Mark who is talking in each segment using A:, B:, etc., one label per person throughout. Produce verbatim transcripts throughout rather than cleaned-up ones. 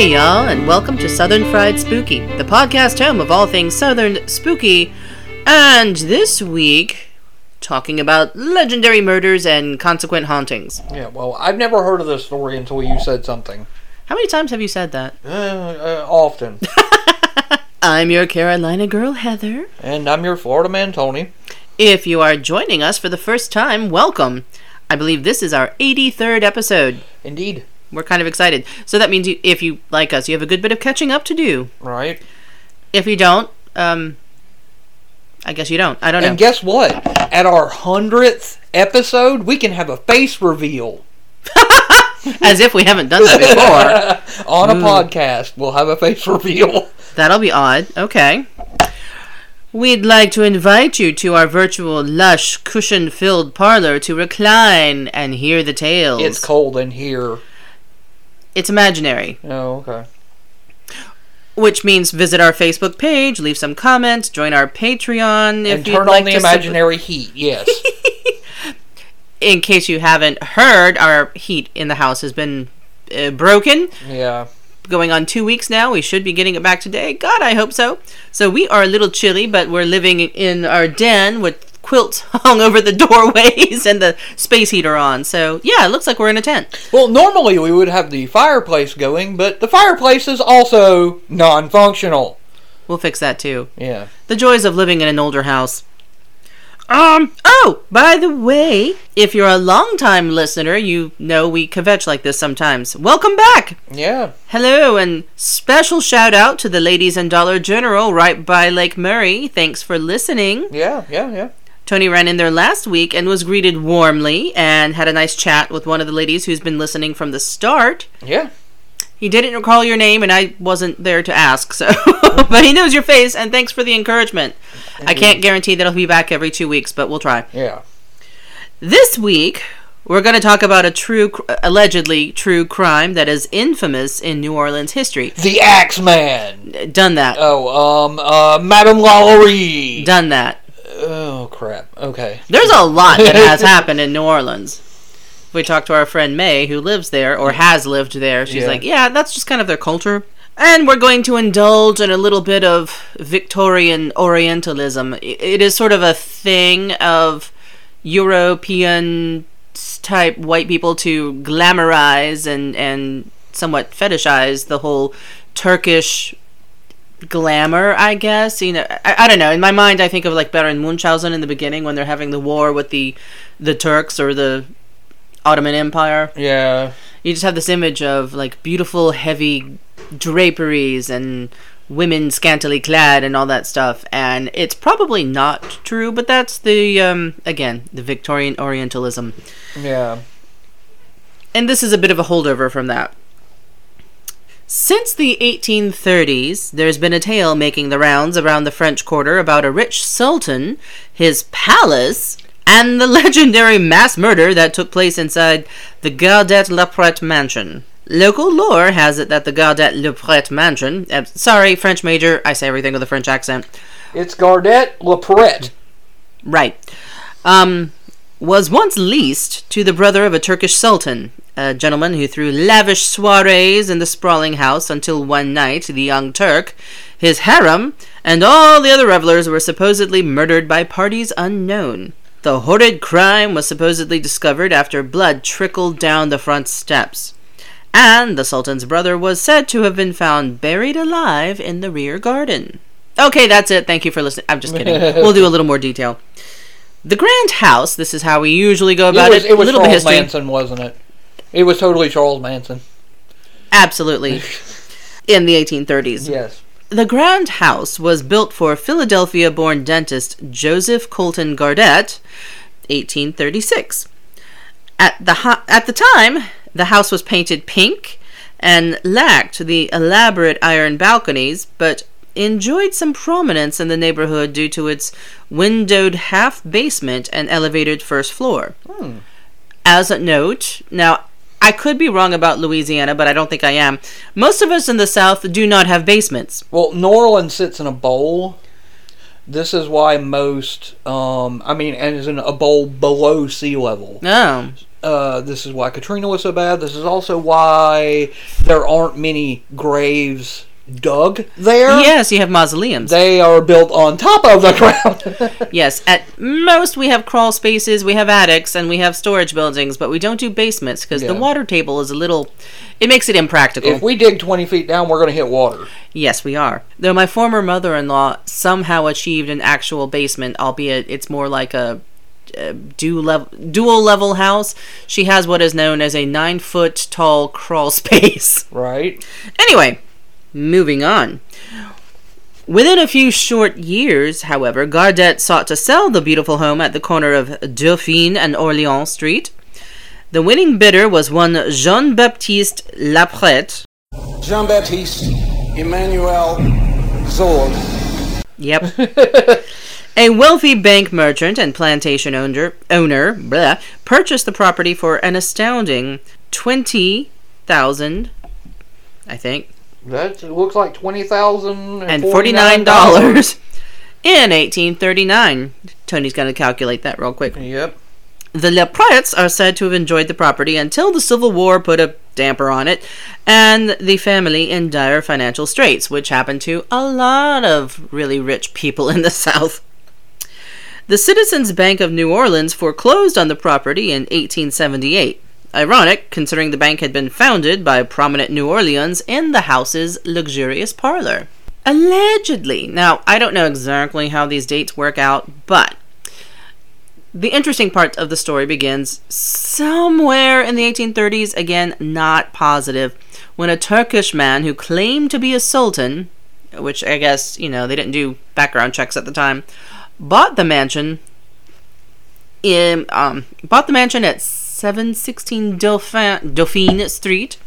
A: Hey y'all, and welcome to Southern Fried Spooky, the podcast home of all things Southern spooky. And this week, talking about legendary murders and consequent hauntings.
B: Yeah, well, I've never heard of this story until you said something.
A: How many times have you said that?
B: Uh, uh, often.
A: I'm your Carolina girl, Heather.
B: And I'm your Florida man, Tony.
A: If you are joining us for the first time, welcome. I believe this is our eighty-third episode.
B: Indeed.
A: We're kind of excited. So that means you, if you like us, you have a good bit of catching up to do.
B: Right.
A: If you don't, um, I guess you don't. I don't know.
B: And guess what? At our hundredth episode, we can have a face reveal.
A: As if we haven't done that before.
B: On a Ooh. podcast, we'll have a face reveal.
A: That'll be odd. Okay. We'd like to invite you to our virtual, lush, cushion-filled parlor to recline and hear the tales.
B: It's cold in here.
A: It's imaginary.
B: Oh, okay.
A: Which means visit our Facebook page, leave some comments, join our Patreon. If
B: and turn
A: like
B: on the
A: to
B: imaginary sub- heat, yes.
A: In case you haven't heard, our heat in the house has been uh, broken.
B: Yeah.
A: Going on two weeks now. We should be getting it back today. God, I hope so. So we are a little chilly, but we're living in our den with quilts hung over the doorways and the space heater on. So, yeah, it looks like we're in a tent.
B: Well, normally we would have the fireplace going, but the fireplace is also non-functional.
A: We'll fix that, too.
B: Yeah.
A: The joys of living in an older house. Um, oh, by the way, if you're a long-time listener, you know we kvetch like this sometimes. Welcome back!
B: Yeah.
A: Hello, and special shout-out to the ladies in Dollar General right by Lake Murray. Thanks for listening.
B: Yeah, yeah, yeah.
A: Tony ran in there last week and was greeted warmly and had a nice chat with one of the ladies who's been listening from the start.
B: Yeah.
A: He didn't recall your name, and I wasn't there to ask, so... But he knows your face, and thanks for the encouragement. Indeed. I can't guarantee that he'll be back every two weeks, but we'll try.
B: Yeah.
A: This week, we're going to talk about a true, allegedly true crime that is infamous in New Orleans history.
B: The Axeman!
A: Done that.
B: Oh, um, uh, Madame Lalaurie!
A: Done that.
B: Oh, crap. Okay.
A: There's a lot that has happened in New Orleans. If we talk to our friend May, who lives there, or has lived there, she's yeah. like, yeah, that's just kind of their culture. And we're going to indulge in a little bit of Victorian Orientalism. It is sort of a thing of European-type white people to glamorize and, and somewhat fetishize the whole Turkish glamour, I guess. You know, I, I don't know. In my mind, I think of like Baron Munchausen in the beginning when they're having the war with the the Turks or the Ottoman Empire.
B: Yeah. You
A: just have this image of like beautiful, heavy draperies and women scantily clad and all that stuff, and it's probably not true, but that's the um again the Victorian Orientalism.
B: Yeah.
A: And this is a bit of a holdover from that. Since the eighteen thirties, there's been a tale making the rounds around the French Quarter about a rich sultan, his palace, and the legendary mass murder that took place inside the Gaudet-Laprette mansion. Local lore has it that the Gaudet-Laprette mansion... Uh, sorry, French major, I say everything with a French accent.
B: It's Gaudet-Laprette.
A: Right. Um, was once leased to the brother of a Turkish sultan, a gentleman who threw lavish soirees in the sprawling house until one night the young Turk, his harem, and all the other revelers were supposedly murdered by parties unknown. The horrid crime was supposedly discovered after blood trickled down the front steps. And the Sultan's brother was said to have been found buried alive in the rear garden. Okay, that's it. Thank you for listening. I'm just kidding. We'll do a little more detail. The Grand House, this is how we usually go about it.
B: Was, it. it was
A: a little
B: Charles
A: bit history.
B: Manson, wasn't it? It was totally Charles Manson.
A: Absolutely. In the eighteen thirties.
B: Yes.
A: The Grand House was built for Philadelphia-born dentist Joseph Colton Gardet, eighteen thirty-six. At the ho- at the time, the house was painted pink and lacked the elaborate iron balconies, but enjoyed some prominence in the neighborhood due to its windowed half basement and elevated first floor.
B: Hmm.
A: As a note, now, I could be wrong about Louisiana, but I don't think I am. Most of us in the South do not have basements.
B: Well, New Orleans sits in a bowl. This is why most, um, I mean, and is in a bowl below sea level.
A: Oh.
B: uh, this is why Katrina was so bad. This is also why there aren't many graves dug there.
A: Yes, you have mausoleums.
B: They are built on top of the ground.
A: Yes, at most we have crawl spaces, we have attics, and we have storage buildings, but we don't do basements because
B: Yeah.
A: the water table is a little... It makes it impractical.
B: If we dig twenty feet down, we're going to hit water.
A: Yes, we are. Though my former mother-in-law somehow achieved an actual basement, albeit it's more like a, a dual level, dual level house. She has what is known as a nine-foot tall crawl space.
B: Right.
A: Anyway, moving on. Within a few short years, however, Gardet sought to sell the beautiful home at the corner of Dauphine and Orléans Street. The winning bidder was one Jean-Baptiste Laprette.
C: Jean-Baptiste Emmanuel Zord.
A: Yep. A wealthy bank merchant and plantation owner, owner blah, purchased the property for an astounding twenty thousand, I think,
B: That looks like twenty thousand
A: and forty-nine dollars in eighteen thirty-nine. Tony's going to calculate that real quick.
B: Yep.
A: The Laprettes are said to have enjoyed the property until the Civil War put a damper on it, and the family in dire financial straits, which happened to a lot of really rich people in the South. The Citizens Bank of New Orleans foreclosed on the property in eighteen seventy-eight. Ironic, considering the bank had been founded by prominent New Orleans in the house's luxurious parlor. Allegedly. Now, I don't know exactly how these dates work out, but the interesting part of the story begins somewhere in the eighteen thirties, again, not positive, when a Turkish man who claimed to be a sultan, which I guess, you know, they didn't do background checks at the time, bought the mansion in, um, bought the mansion at seven sixteen Dauphine, Dauphine Street.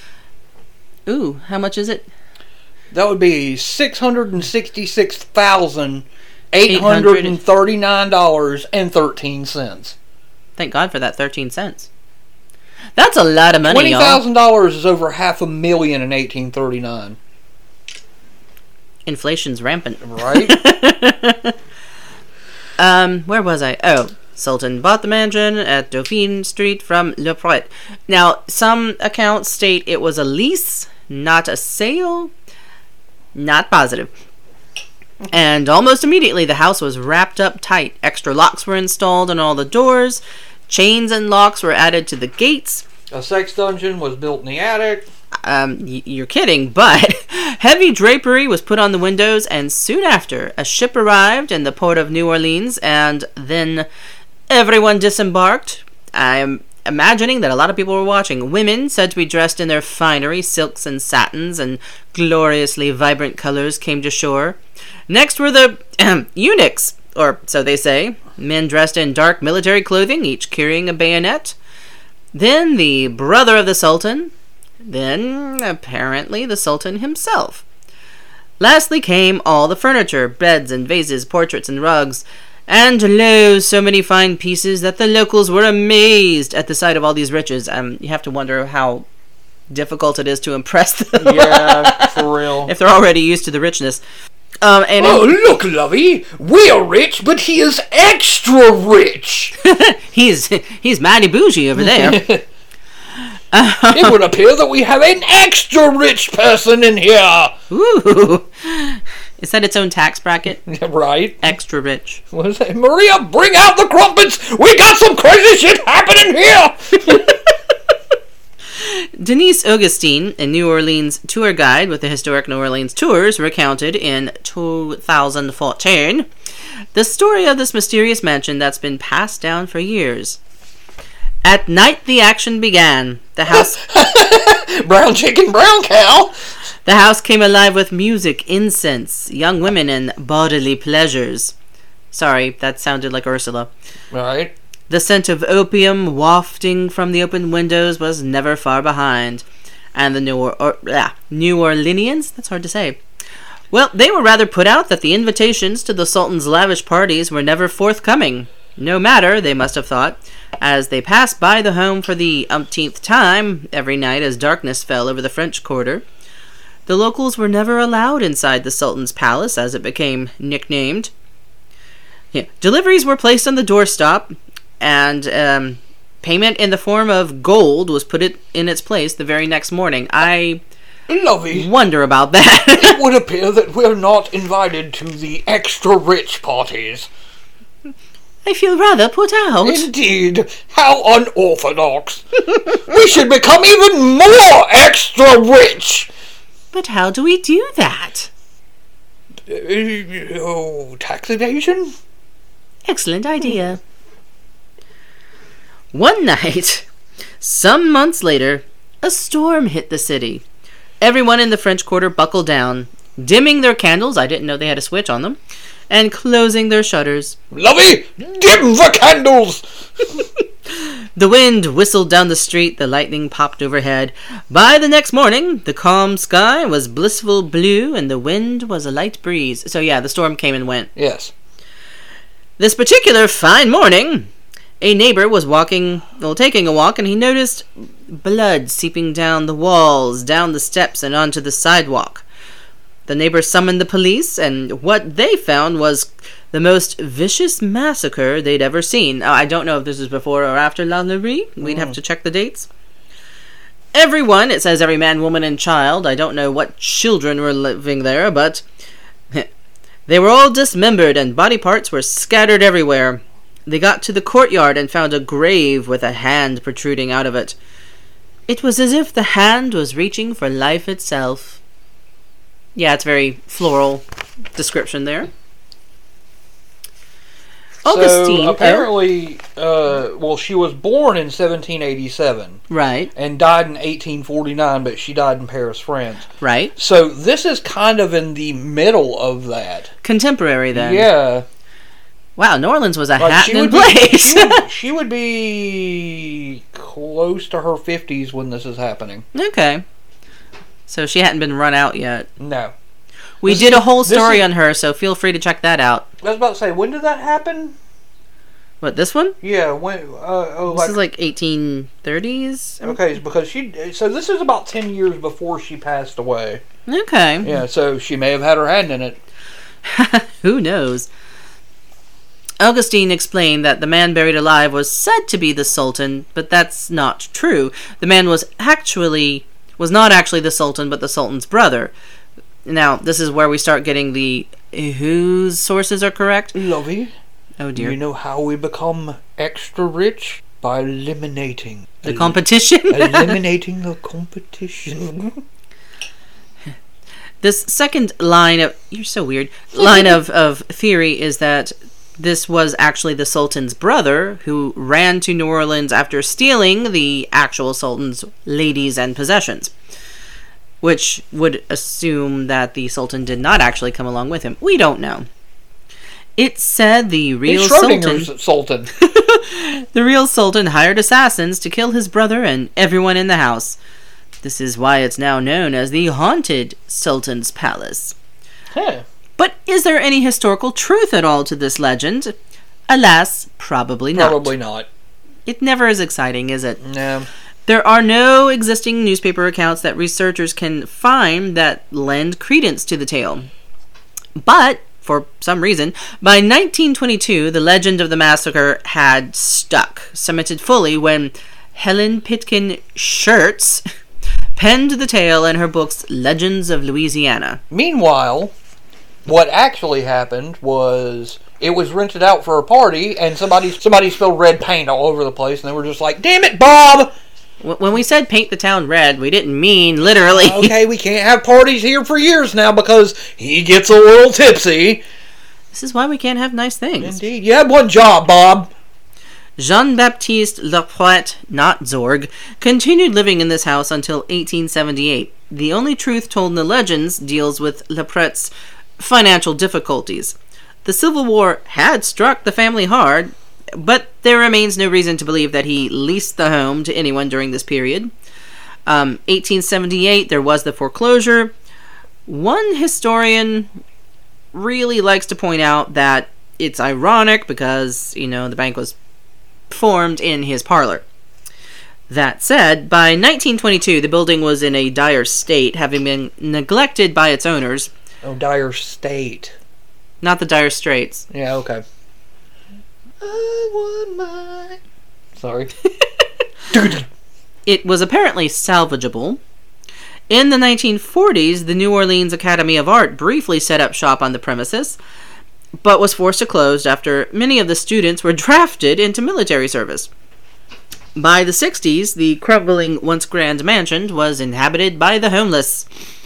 A: Ooh, how much is it?
B: That would be six hundred sixty-six thousand eight hundred thirty-nine dollars and thirteen cents.
A: Thank God for that thirteen cents. That's a lot of money,
B: Twenty
A: y'all.
B: thousand dollars is over half a million in eighteen thirty-nine.
A: Inflation's rampant.
B: Right?
A: um, where was I? Oh, Sultan bought the mansion at Dauphine Street from Laprette. Now, some accounts state it was a lease, not a sale. Not positive. And almost immediately, the house was wrapped up tight. Extra locks were installed on all the doors. Chains and locks were added to the gates.
B: A sex dungeon was built in the attic.
A: Um, y- you're kidding, but heavy drapery was put on the windows, and soon after, a ship arrived in the port of New Orleans, and then everyone disembarked. I'm imagining that a lot of people were watching. Women, said to be dressed in their finery, silks and satins, and gloriously vibrant colors, came to shore. Next were the eunuchs, or so they say, men dressed in dark military clothing, each carrying a bayonet. Then the brother of the Sultan. Then, apparently, the Sultan himself. Lastly came all the furniture, beds and vases, portraits and rugs. And lo, so many fine pieces that the locals were amazed at the sight of all these riches. Um, you have to wonder how difficult it is to impress them.
B: Yeah, for real.
A: If they're already used to the richness. Um, and
B: Oh, look, lovey. We are rich, but he is extra rich.
A: he's he's mighty bougie over there.
B: It would appear that we have an extra rich person in here.
A: Ooh. Is that its own tax bracket?
B: Right.
A: Extra rich.
B: What is that? Maria, bring out the crumpets. We got some crazy shit happening here.
A: Denise Augustine, a New Orleans tour guide with the Historic New Orleans Tours, recounted in two thousand fourteen the story of this mysterious mansion that's been passed down for years. At night, the action began. The house...
B: Brown chicken, brown cow.
A: The house came alive with music, incense, young women, and bodily pleasures. Sorry, that sounded like Ursula.
B: Right.
A: The scent of opium wafting from the open windows was never far behind. And the New, or- or, ah, New Orleanians? That's hard to say. Well, they were rather put out that the invitations to the Sultan's lavish parties were never forthcoming. No matter, they must have thought, as they passed by the home for the umpteenth time every night as darkness fell over the French Quarter. The locals were never allowed inside the Sultan's palace, as it became nicknamed. Yeah. Deliveries were placed on the doorstep, and um, payment in the form of gold was put it in its place the very next morning. I
B: Lovey,
A: wonder about that.
B: it would appear that we're not invited to the extra rich parties.
A: I feel rather put out.
B: Indeed, how unorthodox. We should become even more extra rich.
A: But how do we do that?
B: Uh, oh, tax evasion?
A: Excellent idea. One night, some months later, a storm hit the city. Everyone in the French Quarter buckled down, dimming their candles — I didn't know they had a switch on them — and closing their shutters.
B: Lovey, dim the candles!
A: The wind whistled down the street, the lightning popped overhead. By the next morning, the calm sky was blissful blue, and the wind was a light breeze. So yeah, the storm came and went.
B: Yes.
A: This particular fine morning, a neighbor was walking, well, taking a walk, and he noticed blood seeping down the walls, down the steps, and onto the sidewalk. The neighbor summoned the police, and what they found was the most vicious massacre they'd ever seen. Oh, I don't know if this is before or after La Lurie. We'd mm. have to check the dates. Everyone, it says every man, woman, and child. I don't know what children were living there, but they were all dismembered, and body parts were scattered everywhere. They got to the courtyard and found a grave with a hand protruding out of it. It was as if the hand was reaching for life itself. Yeah, it's very floral description there. Augustine.
B: So apparently, uh, well, she was born in seventeen eighty-seven.
A: Right.
B: And died in eighteen forty-nine, but she died in Paris, France.
A: Right.
B: So this is kind of in the middle of that.
A: Contemporary, then.
B: Yeah.
A: Wow, New Orleans was a
B: like
A: happening
B: be,
A: place.
B: she, would, she would be close to her fifties when this is happening.
A: Okay. So she hadn't been run out yet.
B: No.
A: We
B: this
A: did
B: is,
A: a whole story
B: is,
A: on her, so feel free to check that out.
B: I was about to say, when did that happen?
A: What, this one?
B: Yeah, when uh, oh,
A: this
B: like,
A: is like eighteen thirties.
B: Okay, because she. So this is about ten years before she passed away.
A: Okay.
B: Yeah, so she may have had her hand in it.
A: Who knows? Augustine explained that the man buried alive was said to be the Sultan, but that's not true. The man was actually was not actually the Sultan, but the Sultan's brother. Now, this is where we start getting the whose sources are correct.
B: Lovey.
A: Oh dear.
B: You know how we become extra rich? By eliminating
A: the
B: el-
A: competition.
B: eliminating the competition.
A: This second line of you're so weird line of, of theory is that this was actually the Sultan's brother who ran to New Orleans after stealing the actual Sultan's ladies and possessions, which would assume that the Sultan did not actually come along with him. We don't know. It said the real Sultan,
B: Sultan.
A: the real Sultan hired assassins to kill his brother and everyone in the house. This is why it's now known as the Haunted Sultan's Palace.
B: Huh.
A: But is there any historical truth at all to this legend? Alas, probably not.
B: Probably not.
A: It never is exciting, is it?
B: No.
A: There are no existing newspaper accounts that researchers can find that lend credence to the tale. But, for some reason, by nineteen twenty-two, the legend of the massacre had stuck, cemented fully, when Helen Pitkin Shirts penned the tale in her books Legends of Louisiana.
B: Meanwhile, what actually happened was it was rented out for a party, and somebody somebody spilled red paint all over the place, and they were just like, "Damn it, Bob!"
A: When we said paint the town red, we didn't mean literally.
B: Okay, we can't have parties here for years now because he gets a little tipsy.
A: This is why we can't have nice things.
B: Indeed. You had one job, Bob.
A: Jean-Baptiste Lapointe, not Zorg, continued living in this house until eighteen seventy-eight. The only truth told in the legends deals with Lapointe's financial difficulties. The Civil War had struck the family hard, but there remains no reason to believe that he leased the home to anyone during this period. Um, eighteen seventy-eight, there was the foreclosure. One historian really likes to point out that it's ironic because, you know, the bank was formed in his parlor. That said, by nineteen twenty-two, the building was in a dire state, having been neglected by its owners.
B: Oh, dire state.
A: Not the Dire Straits.
B: Yeah, okay. I want my... Sorry.
A: It was apparently salvageable. In the nineteen forties, the New Orleans Academy of Art briefly set up shop on the premises, but was forced to close after many of the students were drafted into military service. By the sixties, the crumbling once grand mansion was inhabited by the homeless.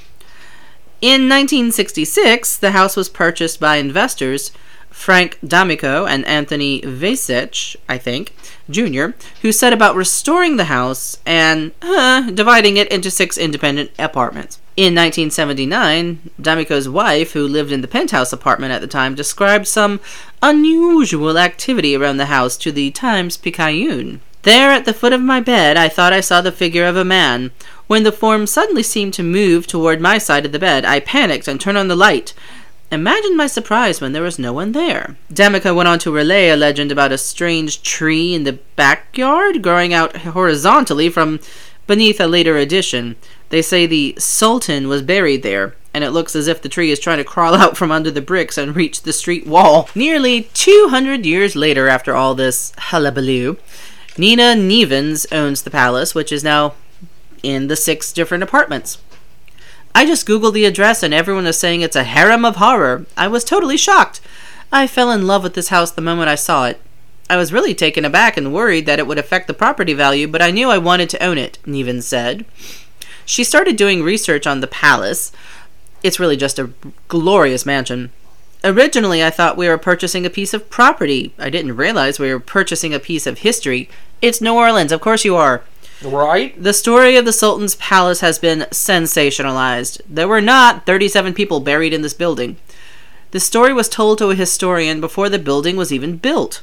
A: In nineteen sixty-six, the house was purchased by investors Frank D'Amico and Anthony Vasich, I think, Junior, who set about restoring the house and uh, dividing it into six independent apartments. In nineteen seventy-nine, D'Amico's wife, who lived in the penthouse apartment at the time, described some unusual activity around the house to the Times-Picayune. There at the foot of my bed, I thought I saw the figure of a man. When the form suddenly seemed to move toward my side of the bed, I panicked and turned on the light. Imagine my surprise when there was no one there. D'Amico went on to relay a legend about a strange tree in the backyard growing out horizontally from beneath a later addition. They say the Sultan was buried there, and it looks as if the tree is trying to crawl out from under the bricks and reach the street wall. Nearly two hundred years later, after all this hullabaloo, Nina Nevins owns the palace, which is now in the six different apartments. I just googled the address and everyone is saying it's a harem of horror. I was totally shocked. I fell in love with this house the moment I saw it. I was really taken aback and worried that it would affect the property value, but I knew I wanted to own it, Nevins said. She started doing research on the palace. It's really just a glorious mansion. Originally, I thought we were purchasing a piece of property. I didn't realize we were purchasing a piece of history. It's New Orleans, of course you are.
B: Right?
A: The story of the Sultan's palace has been sensationalized. There were not thirty-seven people buried in this building. The story was told to a historian before the building was even built.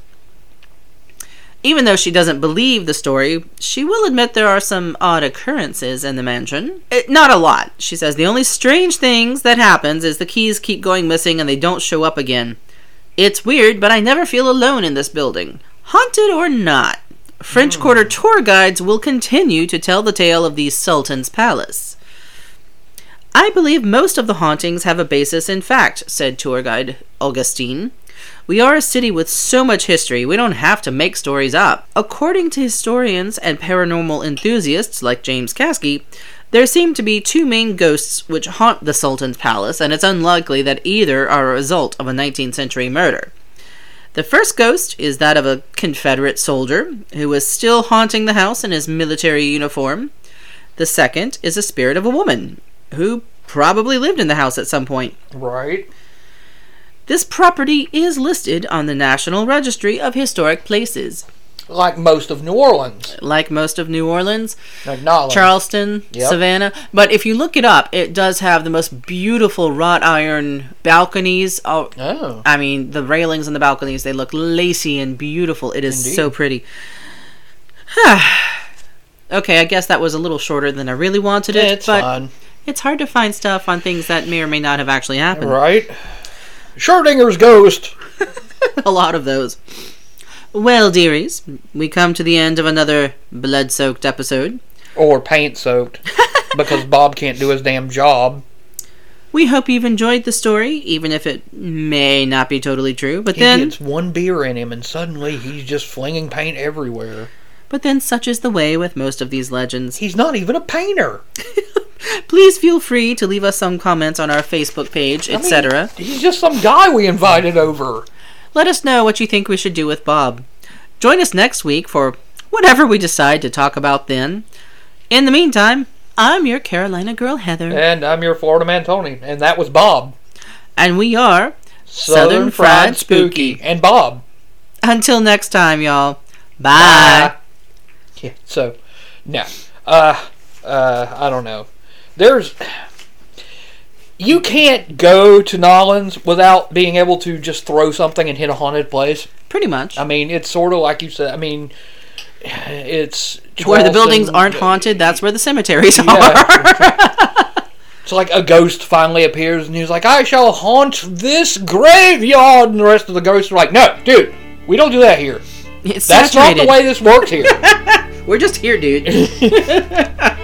A: Even though she doesn't believe the story, she will admit there are some odd occurrences in the mansion. It, not a lot. She says the only strange things that happens is the keys keep going missing and they don't show up again. It's weird, but I never feel alone in this building. Haunted or not. French Quarter tour guides will continue to tell the tale of the Sultan's palace. I believe most of the hauntings have a basis in fact, said tour guide Augustine. We are a city with so much history, we don't have to make stories up. According to historians and paranormal enthusiasts like James Caskey, there seem to be two main ghosts which haunt the Sultan's palace, and it's unlikely that either are a result of a nineteenth century murder. The first ghost is that of a Confederate soldier who is still haunting the house in his military uniform. The second is a spirit of a woman who probably lived in the house at some point.
B: Right.
A: This property is listed on the National Registry of Historic Places.
B: Like most of New Orleans.
A: Like most of New Orleans,
B: Acknowledged.
A: Charleston,
B: Yep.
A: Savannah. But if you look it up, it does have the most beautiful wrought iron balconies. Oh,
B: Oh.
A: I mean, the railings on the balconies, they look lacy and beautiful. It is
B: Indeed.
A: so pretty. Okay, I guess that was a little shorter than I really wanted it.
B: It's
A: but
B: fine.
A: it's hard to find stuff on things that may or may not have actually happened.
B: Right. Schrodinger's ghost.
A: A lot of those. Well, dearies, we come to the end of another blood-soaked episode.
B: Or paint soaked. Because Bob can't do his damn job.
A: We hope you've enjoyed the story, even if it may not be totally true. But
B: He
A: then,
B: gets one beer in him and suddenly he's just flinging paint everywhere.
A: but then, such is the way with most of these legends.
B: He's not even a painter.
A: Please feel free to leave us some comments on our Facebook page,
B: I mean,
A: et cetera.
B: He's just some guy we invited over.
A: Let us know what you think we should do with Bob. Join us next week for whatever we decide to talk about then. In the meantime, I'm your Carolina girl, Heather.
B: And I'm your Florida man, Tony. And that was Bob.
A: And we are
B: Southern Fried Spooky. And Bob.
A: Until next time, y'all. Bye.
B: Bye. Yeah, so, no. Uh, uh, I don't know. There's... You can't go to Nolans without being able to just throw something and hit a haunted place.
A: Pretty much.
B: I mean, it's sort of like you said. I mean, it's...
A: Where the
B: Charleston-
A: buildings aren't haunted, that's where the cemeteries are.
B: Yeah. It's like a ghost finally appears and he's like, I shall haunt this graveyard. And the rest of the ghosts are like, no, dude, we don't do that here.
A: It's
B: That's
A: saturated.
B: not the way this works here.
A: We're just here, dude.